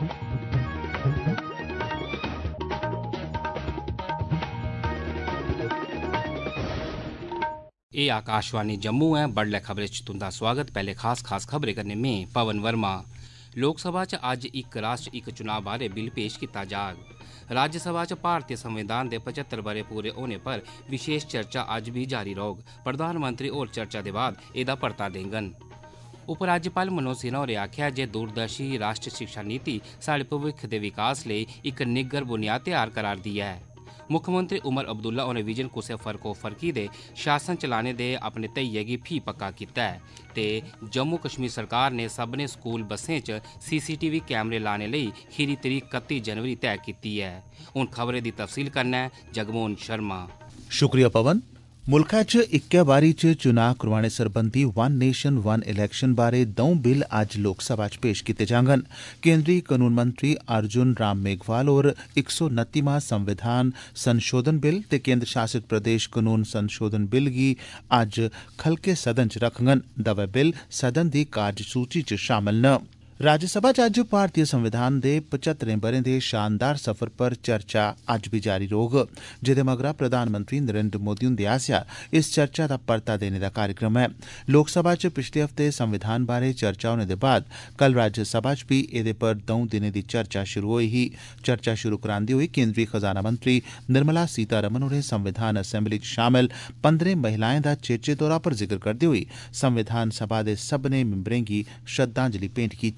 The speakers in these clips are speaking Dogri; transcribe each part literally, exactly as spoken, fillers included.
ए आकाशवाणी जम्मू है। बडलै खबरें च तुंदा स्वागत। पहले खास खास खबरें करने में पवन वर्मा। लोकसभा च अज्ज इक राष्ट्र इक चुनाव बारे बिल पेश कीता जाग। राज्यसभा च भारतीय संविधान दे पचहत्तर ब'रे पूरे होने पर विशेष चर्चा अज्ज भी जारी रौह्ग। प्रधानमंत्री होर चर्चा दे बाद एह्दा परता देङन। उपराज्यपाल मनोज सिन्हा होरें आखेआ जे दूरदर्शी राष्ट्री शिक्षा नीति साढ़े भविक्ख दे विकास लेई इक निग्गर बुनियाद त्यार करा'रदी ऐ। मुक्खमंत्री उमर अब्दुल्ला होरें विजन कुसै फर्को-फर्की दे शासन चलाने दे अपने धैइयै गी फ्ही पक्का कीता ऐ ते जम्मू कश्मीर सरकार ने सभनें स्कूल बस्सें च सीसीटीवी कैमरे लाने लेई खीरी तरीक कत्ती जनवरी तय कीती ऐ। हुण खबरें दी तफसील कन्नै जगमोहन शर्मा। शुक्रिया पवन। मुल्खै च इक्कै बारी च चुनां करोआने सरबंधी वन नेशन वन इलैक्शन बारे द'ऊं बिल अज्ज लोकसभा च पेश कीते जाङन। केंद्री कानून मंत्री अर्जुन राम मेघवाल होर इक सौ नत्तीमां संविधान संशोधन बिल ते केंद्र शासित प्रदेश कानून संशोधन बिल गी अज्ज खलके सदन च रखङन। दवै बिल सदन दी कार्यसूची च शामल न। राज्यसभा च अज्ज भारतीय संविधान दे पचहत्तरें ब'रें दे शानदार सफर पर चर्चा अज्ज भी जारी रौह्ग, जेह्दे मगरा प्रधानमंत्री नरेंद्र मोदी हुंदे आसेआ इस चर्चा दा परता देने दा कार्यक्रम ऐ। लोकसभा च पिछले हफ्ते संविधान बारे चर्चा होने दे बाद कल राज्यसभा च भी एह्दे पर द'ऊं दिनें दी चर्चा शुरू होई ही। चर्चा शुरू करांदे होई केंद्री खजाना मंत्री निर्मला सीतारमण होरें संविधान असैम्बली च शामल पंदरें महिलाएं दा चेचे तौरा पर जिक्र करदे होई संविधान सभा दे सभनें मिंबरें गी श्रद्धांजलि भेंट कीती।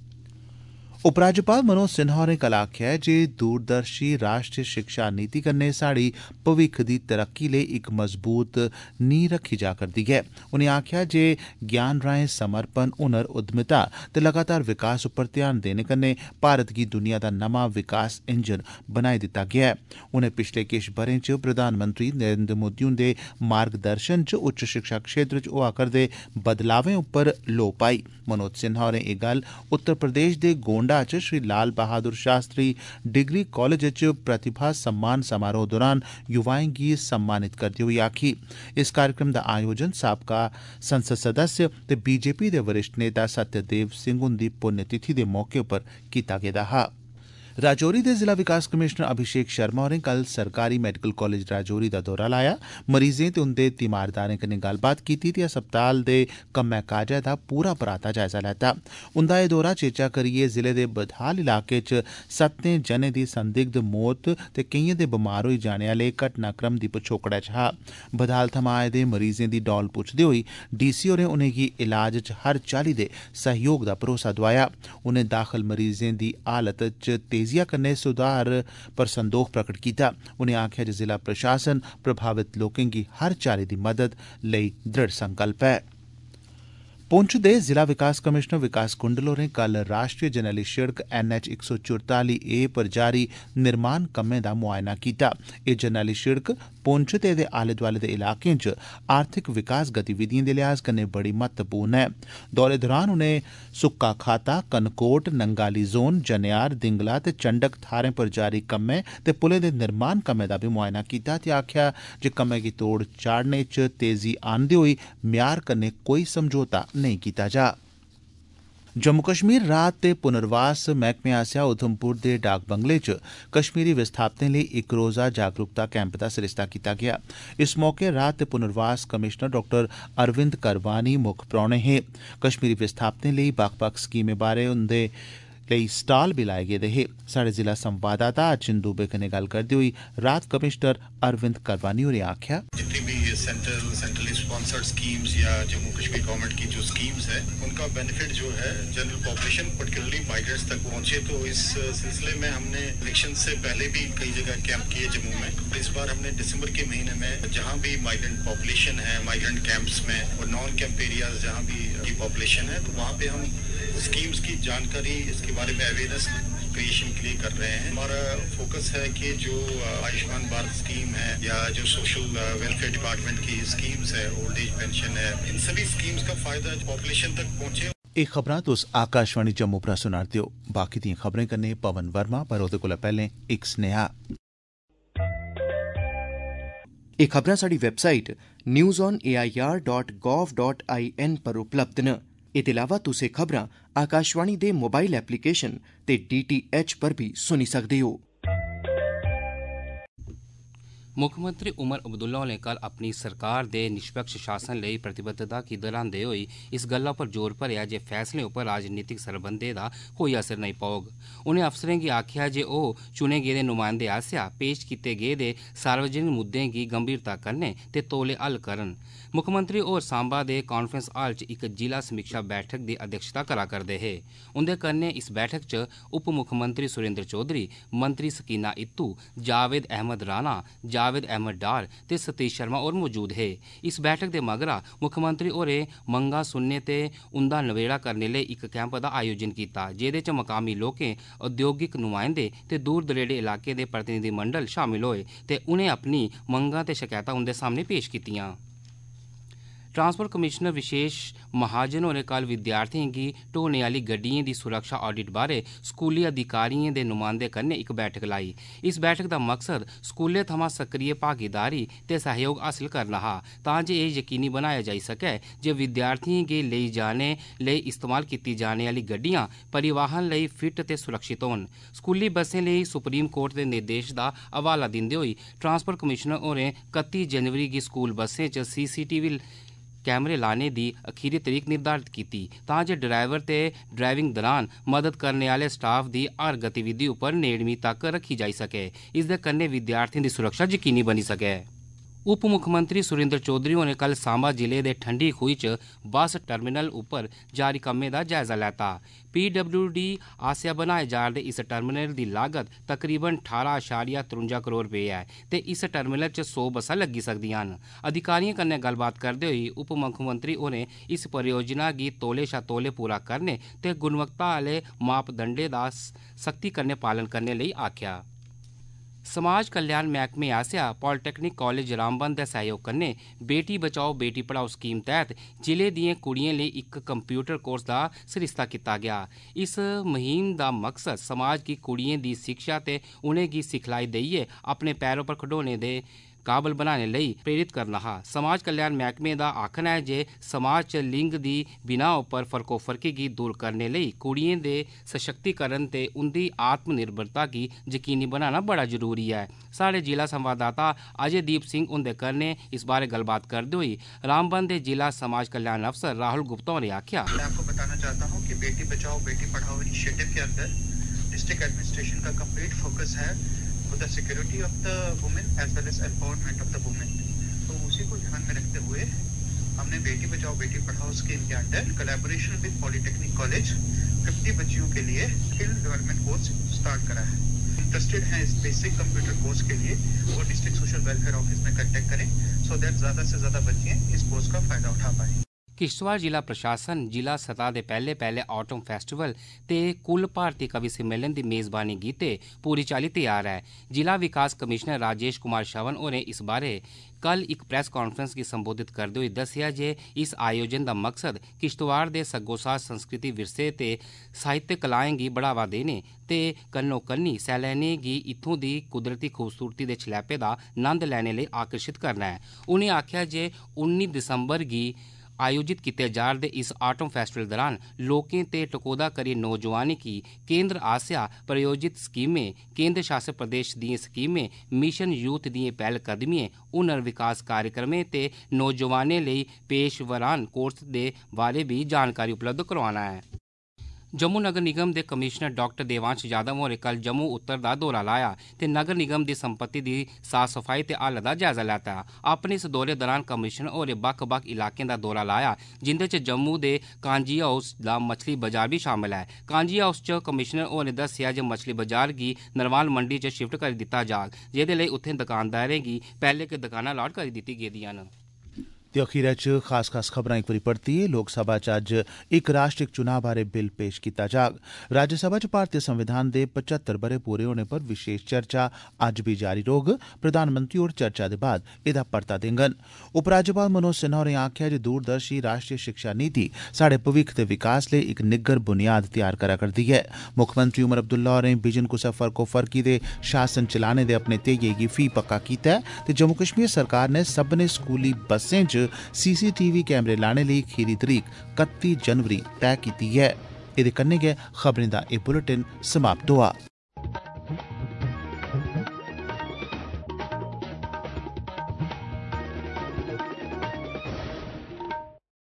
उपराज्यपाल मनोज सिन्हा होरें कल आखेआ जे दूरदर्शी राष्ट्री शिक्षा नीति कन्नै साढ़ी भविक्ख दी तरक्की लेई इक मजबूत नींह रखी जा करदी ऐ। उनें आखेआ जे ज्ञान राएं समर्पण, हुनर, उद्यमिता ते लगातार विकास उप्पर ध्यान देने कन्नै भारत गी दुनिया दा नमां विकास इंजन बनाई दित्ता गेआ ऐ। उनें पिछले किश ब'रें च प्रधानमंत्री नरेंद्र मोदी हुंदे मार्गदर्शन च उच्च शिक्षा क्षेत्र च होआ करदे बदलावें उप्पर लोऽ पाई। मनोज सिन्हा होरें एह् गल्ल उत्तर प्रदेश दे गोंडा च श्री लाल बहादुर शास्त्री डिग्री कॉलेज च प्रतिभा सम्मान समारोह दौरान युवाएं गी सम्मानित करदे होई आखी। इस कार्यक्रम दा आयोजन साबका संसद सदस्य ते बीजेपी दे वरिष्ठ नेता सत्यदेव सिंह हुंदी पुण्यतिथि दे मौके उप्पर कीता गेदा हा। राजौरी दे जिला विकास कमिशनर अभिषेक शर्मा होरें कल सरकारी मेडिकल कॉलेज राजौरी दा दौरा लाया। मरीजें ते उंदे तीमारदारें कन्नै गल्लबात कीती ते अस्पताल दे कम्मै काजै दा पूरा पराता जायजा लैता। उंदा एह् दौरा चेचा करियै जिले दे बदहाल इलाके च सत्तें जनें दी संदिग्ध मौत ते केइयें दे बमार होई जाने आह्ले घटनाक्रम दी पछोकड़ै च हा। बदहाल थमां आए दे मरीजें दी डौल पुच्छदे होई डीसी होरें उनेंगी इलाज च हर चाल्ली दे सहयोग दा भरोसा दोआया। उनें दाखल मरीजें दी हालत च तेजी कन्नै सुधार पर संदोख प्रकट कीता। उनें आखेआ जे जिला प्रशासन प्रभावित लोकें गी हर चाल्ली दी मदद लेई दृढ़ संकल्प ऐ। पुंछ दे जिला विकास कमिशनर विकास कुंडल होरें कल राष्ट्रीय जरनैली शिड़क एन एच इक सौ चुरताली ए पर जारी निर्माण कम्में दा मुआयना कीता। एह् जरनैली शिड़क पुंछ ते एह्दे आले दुआले दे इलाकें च आर्थिक विकास गतिविधिएं दे लिहाज कन्नै बड़ी महत्वपूर्ण ऐ। दौरे दौरान उनें सुक्का खाता, कनकोट, नंगाली जोन, जनेयार, दिंगला ते चंडक थाह्रें पर जारी कम्में ते पुलें दे निर्माण कम्में दा बी मुआयना कीता ते आखेआ जे कम्मै गी तोड़ चाढ़ने च तेजी आनदे होई म्यार कन्नै कोई समझौता नेईं कीता जा। जम्मू कश्मीर राहत ते पुनर्वास मैह्कमे आसेआ उधमपुर दे डाक बंगले च कश्मीरी विस्थापितें लेई इक रोज़ा जागरूकता कैंप दा सरिस्ता कीता गेआ। इस मौके राहत ते पुनर्वास कमिशनर डाक्टर अरविंद करवानी मुक्ख परौह्ने हे। कश्मीरी विस्थापितें लेई बक्ख बक्ख स्कीमें बारे उंदे लेई स्टाल बी लाए गेदे हे। साढ़े जिला संवाददाता अचिन दुबे कन्नै गल्ल करदे होई राहत कमिशनर अरविंद करवानी होरें आखेआ जितनी भी सेंट्रल सेंट्रली स्पॉन्सर्ड स्कीम्स या जम्मू कश्मीर गवर्नमेंट की जो स्कीम्स है उनका बेनिफिट जो है जनरल पॉपुलेशन पर्टिकुलरली माइग्रेंट्स तक पहुंचे। तो इस सिलसिले में हमने इलेक्शन से पहले भी कई जगह कैंप किए जम्मू में। इस बार हमने दिसंबर के महीने में जहां भी माइग्रेंट पॉपुलेशन है माइग्रेंट कैंप्स में और नॉन कैंप एरियाज जहां भी पॉपुलेशन है तो वहां पे हम स्कीम्स की जानकारी इसके बारे में अवेयरनेस क्रिएशन के लिए कर रहे हैं। हमारा फोकस है कि जो आयुष्मान भारत स्कीम है या जो सोशल वेलफेयर डिपार्टमेंट की स्कीम्स है, ओल्ड एज पेंशन है, इन सभी स्कीम्स का फायदा पॉपुलेशन तक पहुंचे। एह् खबरां तुस आकाशवाणी जम्मू परा सुना'रदे ओ। बाकी दियां खबरें कन्नै पवन वर्मा, पर ओह्दे कोला पैह्लें इक सनेहा। एह् खबरां साढ़ी website news on A I R dot gov dot I N पर उपलब्ध न। एह्दे इलावा तुसें खबरां आकाशवाणी दे मोबाइल एप्लीकेशन ते डी टी एच पर भी सुनी सकदे हो। मुक्खमंत्री उमर अब्दुल्ला होरें कल अपनी सरकार दे निष्पक्ष शासन लेई प्रतिबद्धता गी दर्हांदे होई इस गल्ला पर जोर भरेआ जे फैसलें उप्पर राजनीतिक सरबंधें दा कोई असर नेईं पौग। उनें अफसरें गी आखेआ जे ओह् चुने गेदे नुमाइंदें आसेआ पेश कीते गेदे सार्वजनिक मुद्दें गी गंभीरता कन्नै ते तौले हल करन। मुक्खमंत्री होर सांबा दे कांफ्रेंस हाल च इक जिला समीक्षा बैठक दी अध्यक्षता करा करदे हे। उंदे कन्नै इस बैठक च उप मुक्खमंत्री सुरेंद्र चौधरी, मंत्री सकीना इत्तू, जावेद अहमद राणा, जावेद अहमद डार ते सतीश शर्मा होर मौजूद हे। इस बैठक दे मगरा मुक्खमंत्री होरें मंगां सुनने ते उंदा नवेड़ा करने लेई इक कैंप दा आयोजन कीता, जेह्दे च मकामी लोकें, औद्योगिक नुमाइंदे ते दूर दरेडे इलाके दे प्रतिनिधिमंडल शामिल होए ते उनें अपनी मंगां ते शकैतां उंदे सामने पेश कीतियां। ट्रांसपोर्ट कमिशनर विशेष महाजन होरें कल विद्यार्थियें गी ढोने आह्ली गड्डियें दी सुरक्षा ऑडिट बारै स्कूली अधिकारियें दे नुमाइंदें कन्नै इक बैठक लाई। इस बैठक दा मकसद स्कूलें थमां सक्रिय भागीदारी ते सहयोग हासल करना हा, तां जे एह् यकीनी बनाया जाई सकै जे विद्यार्थियें गी लेई जाने लेई इस्तेमाल कीती जाने आह्ली गड्डियां परिवहन लेई फिट ते सुरक्षित होन। स्कूली बसें लेई सुप्रीम कोर्ट दे निर्देश दा हवाला दिंदे होई ट्रांसपोर्ट कमिशनर होरें कत्ती जनवरी गी स्कूल बसें च सी सी टी वी कैमरे लाने दी अखीरी तरीक निर्धारित कीती, तां जे ड्राइवर ते ड्राइविंग दौरान मदद करने आह्ले स्टाफ दी हर गतिविधि उप्पर नेड़मी तक रक्खी जाई सकै। इसदे कन्नै विद्यार्थियें दी सुरक्षा यकीनी बनी सकै। उप मुक्खमंत्री सुरेंद्र चौधरी होरें कल सांबा जिले दे ठंडी खूही च बस टर्मिनल उप्पर जारी कम्में दा जायजा लैता। पी डब्ल्यू डी आसेआ बनाए जा'रदे इस टर्मिनल दी लागत तकरीबन ठारां अशारिया त्रुंजा करोड़ रपेऽ ऐ ते इस टर्मिनल च सौ बस्सां लग्गी सकदियां न। अधिकारियें कन्नै गल्लबात करदे होई उप मुक्खमंत्री होरें इस परियोजना गी तौले शा तौले पूरा करने ते गुणवत्ता आह्ले मापदंडें दा सख्ती कन्नै पालन करने लेई आखेआ। समाज कल्याण मैह्कमे आसेआ पॉलीटैक्निक कालेज रामबन दे सहयोग कन्नै बेटी बचाओ बेटी पढ़ाओ स्कीम तैह्त जिले दिएं कुड़ियें लेई इक कंप्यूटर कोर्स दा सरिस्ता कीता गेआ। इस मुहिम दा मकसद समाज गी कुड़ियें दी शिक्षा ते उनेंगी सिखलाई देइयै अपने पैरों पर खड़ोने दे काबल बनाने लेई प्रेरित करना हा। समाज कल्याण मैह्कमे दा आखना ऐ जे समाज च लिंग दी बिनाह् उप्पर फर्कोफर्की गी दूर करने लेई कुड़ियें दे सशक्तिकरण ते उंदी आत्मनिर्भरता गी यकीनी बनाना बड़ा जरूरी ऐ। साढ़े जिला संवाददाता अजयदीप सिंह हुंदे कन्नै इस बारे गल्लबात करदे होई रामबन दे जिला समाज कल्याण अफसर राहुल गुप्ता होरें आखेआ, मैं आपको बताना चाहता हूँ कि बेटी बचाओ बेटी पढ़ाओ इनिशिएटिव के अंदर डिस्ट्रिक्ट एडमिनिस्ट्रेशन का कंप्लीट फोकस है for the security of the women as well as empowerment of the women। तो उसी को ध्यान में रखते हुए हमने बेटी बचाओ बेटी पढ़ाओ स्कीम के अंदर कोलैबोरेशन विद पॉलीटेक्निक कॉलेज पचास बच्चियों के लिए स्किल डेवलपमेंट कोर्स स्टार्ट करा है। इंटरेस्टेड हैं इस बेसिक कंप्यूटर कोर्स के लिए वो डिस्ट्रिक्ट सोशल वेलफेयर ऑफिस में कांटेक्ट करें सो दैट ज्यादा से ज्यादा बच्चियां इस कोर्स का फायदा उठा पाएं। किश्तवाड़ जिला प्रशासन जिला सतह दे पैह्ले पैह्ले ऑटम फेस्टिवल ते कुल भारती कवि सम्मेलन दी मेज़बानी गित्ते पूरी चाल्ली तैयार ऐ। जिला विकास कमिशनर राजेश कुमार श्रवण होरें इस बारे कल इक प्रेस कांफ्रेंस गी संबोधित करदे होई दस्सेआ जे इस आयोजन दा मकसद किश्तवाड़ दे सग्गोसार संस्कृति विरसे ते साहित्य कलाएं गी बढ़ावा देने ते कन्नो कन्नी सैलानियें गी इत्थूं दी कुदरती खूबसूरती दे छलैपे दा नंद लैने लेई आकर्षित करना ऐ। उनें आखेआ जे उन्नी दिसंबर गी आयोजित कीते जा'रदे इस आटम फेस्टिवल दौरान लोकें ते टकोह्दा करियै नौजवानें गी केंद्र आसेआ प्रायोजित स्कीमें, केंद्र शासित प्रदेश दिएं स्कीमें, मिशन यूथ दिएं पैह्लकदमिएं, हुनर विकास कार्यक्रमें ते नौजवानें लेई पेशवरान कोर्स दे बारे बी जानकारी उपलब्ध करोआना ऐ। जम्मू नगर निगम दे कमिशनर डॉक्टर देवांश यादव होरें कल जम्मू उत्तर दा दौरा लाया ते नगर निगम दी संपत्ति दी साफ सफाई ते हालत दा जायजा लैता। अपने इस दौरे दौरान कमिशनर होरें बक्ख बक्ख इलाकें दा दौरा लाया जिंदे च जम्मू दे कांजी हाउस दा मछली बाजार बी शामल ऐ। कांजी हाउस च कमिशनर होरें दस्सेआ जे मछली बाजार गी नरवाल मंडी च शिफ्ट करी दित्ता जाग, जेह्दे लेई उत्थें दुकानदारें गी पैह्ले गै दुकानां अलाट करी दित्ती गेदियां न। ते अखीरै च खास खास खबरां इक बारी परतियै लोकसभा च अज्ज इक राष्ट्र इक चुनाव बारै बिल पेश कीता जाग। राज्यसभा च भारतीय संविधान दे पचहत्तर ब'रे पूरे होने पर विशेष चर्चा अज्ज बी जारी रौह्ग। प्रधानमंत्री होर चर्चा दे बाद एह्दा परता देङन। उपराज्यपाल मनोज सिन्हा होरें आखेआ जे दूरदर्शी राष्ट्रीय शिक्षा नीति साढ़े भविक्ख दे विकास लेई इक निग्गर बुनियाद तैयार करा करदी ऐ। मुक्खमंत्री उमर अब्दुल्ला होरें बिजन कुसै फर्कोफर्की दे शासन चलाने दे अपने ध्येइये गी फ्ही पक्का कीता ऐ ते जम्मू कश्मीर सरकार नै सब्भनें स्कूली बसें च च सीसीटीवी कैमरे लाने लेई खीरी तरीक कत्ती जनवरी तैऽ कीती ऐ। एह्दे कन्नै गै खबरें दा एह् बुलेटिन समाप्त होआ।